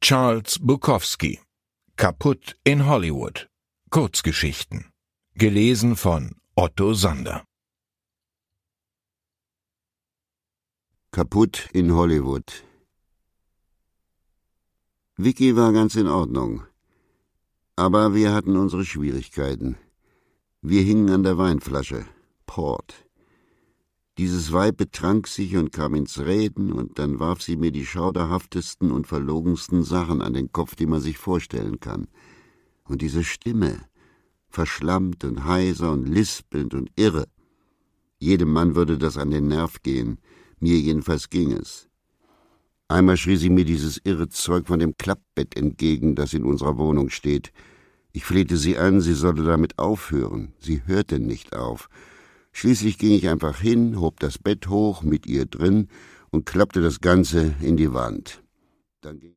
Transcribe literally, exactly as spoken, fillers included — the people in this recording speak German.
Charles Bukowski. Kaputt in Hollywood. Kurzgeschichten. Gelesen von Otto Sander. Kaputt in Hollywood. Vicky war ganz in Ordnung. Aber wir hatten unsere Schwierigkeiten. Wir hingen an der Weinflasche. Port. Dieses Weib betrank sich und kam ins Reden, und dann warf sie mir die schauderhaftesten und verlogensten Sachen an den Kopf, die man sich vorstellen kann. Und diese Stimme, verschlammt und heiser und lispelnd und irre. Jedem Mann würde das an den Nerv gehen, mir jedenfalls ging es. Einmal schrie sie mir dieses irre Zeug von dem Klappbett entgegen, das in unserer Wohnung steht. Ich flehte sie an, sie solle damit aufhören. Sie hörte nicht auf. Schließlich ging ich einfach hin, hob das Bett hoch mit ihr drin und klappte das Ganze in die Wand. Dann ging